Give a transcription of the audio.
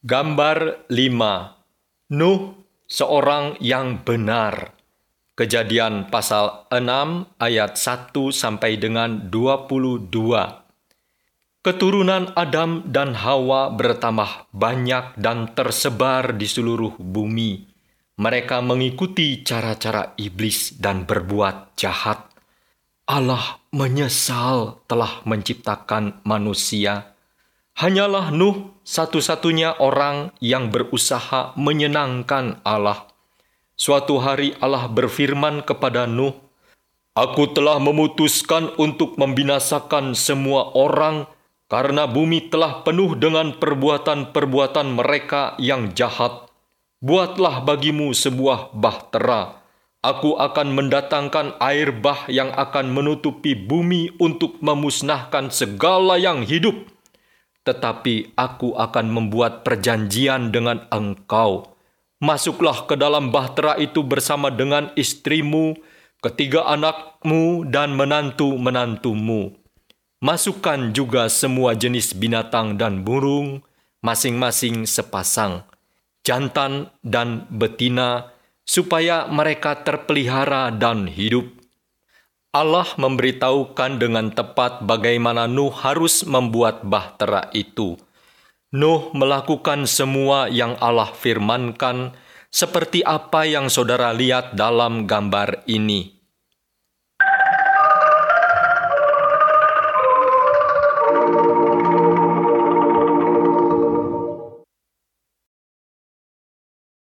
Gambar 5. Nuh, seorang yang benar. Kejadian pasal 6 ayat 1 sampai dengan 22. Keturunan Adam dan Hawa bertambah banyak dan tersebar di seluruh bumi. Mereka mengikuti cara-cara iblis dan berbuat jahat. Allah menyesal telah menciptakan manusia. Hanyalah Nuh satu-satunya orang yang berusaha menyenangkan Allah. Suatu hari Allah berfirman kepada Nuh, "Aku telah memutuskan untuk membinasakan semua orang karena bumi telah penuh dengan perbuatan-perbuatan mereka yang jahat. Buatlah bagimu sebuah bahtera. Aku akan mendatangkan air bah yang akan menutupi bumi untuk memusnahkan segala yang hidup. Tetapi aku akan membuat perjanjian dengan engkau. Masuklah ke dalam bahtera itu bersama dengan istrimu, ketiga anakmu, dan menantu-menantumu. Masukkan juga semua jenis binatang dan burung, masing-masing sepasang, jantan dan betina, supaya mereka terpelihara dan hidup." Allah memberitahukan dengan tepat bagaimana Nuh harus membuat bahtera itu. Nuh melakukan semua yang Allah firmankan, seperti apa yang saudara lihat dalam gambar ini.